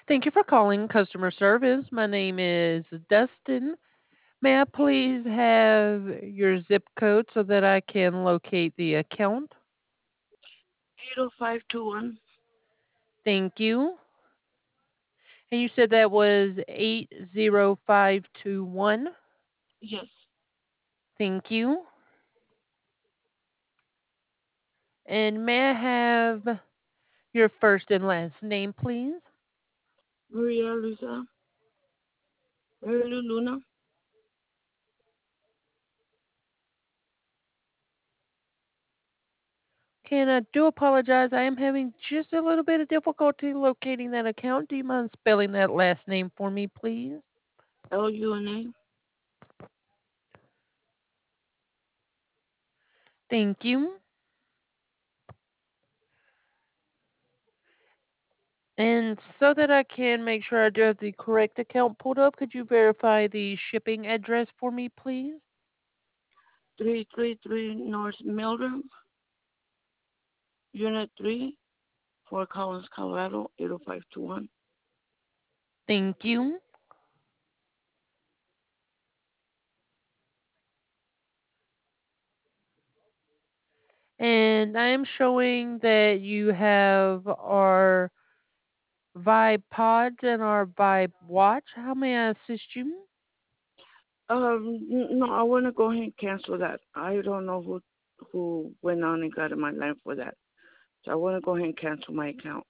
Thank you for calling customer service. My name is Dustin. May I please have your zip code so that I can locate the account? 80521. Thank you. And you said that was 80521. Yes. Thank you. And may I have your first and last name, please? Maria Luisa. Maria Luna. Okay, and I do apologize. I am having just a little bit of difficulty locating that account. Do you mind spelling that last name for me, please? Luna. Thank you. And so that I can make sure I do have the correct account pulled up, could you verify the shipping address for me, please? 333 North Mildred, Unit 3, Fort Collins, Colorado, 80521. Thank you. And I am showing that you have our Vibe Pods and our Vibe Watch. How may I assist you? No, I want to go ahead and cancel that. I don't know who went on and got in my line for that. So I want to go ahead and cancel my account.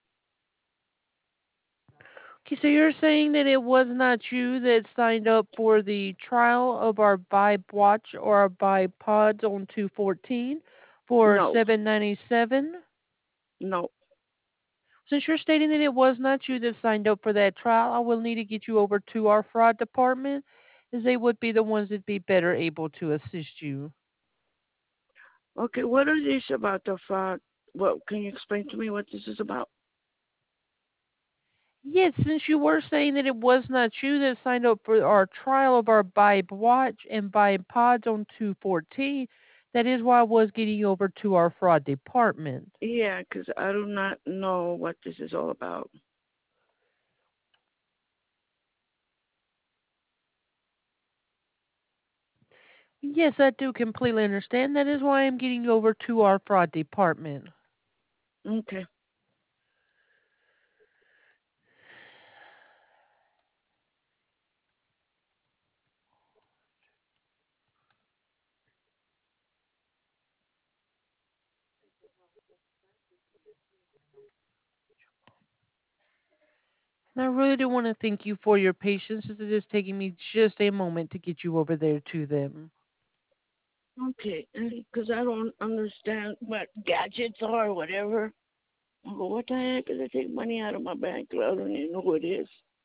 Okay, so you're saying that it was not you that signed up for the trial of our Vibe Watch or our Vibe Pods on 214 for No, $7.97? no. Since you're stating that it was not you that signed up for that trial, I will need to get you over to our fraud department, as they would be the ones that be better able to assist you. Okay, what is this about the fraud? What can you explain to me what this is about? Yes, since you were saying that it was not you that signed up for our trial of our Vibe Watch and Vibe Pods on 214, that is why I was getting you over to our fraud department. Yeah, because I do not know what this is all about. Yes, I do completely understand. That is why I'm getting you over to our fraud department. Okay. And I really do want to thank you for your patience, as it is taking me just a moment to get you over there to them. Okay, because I don't understand what gadgets are or whatever. I go, what the heck is they take money out of my bank? I don't even know what it is.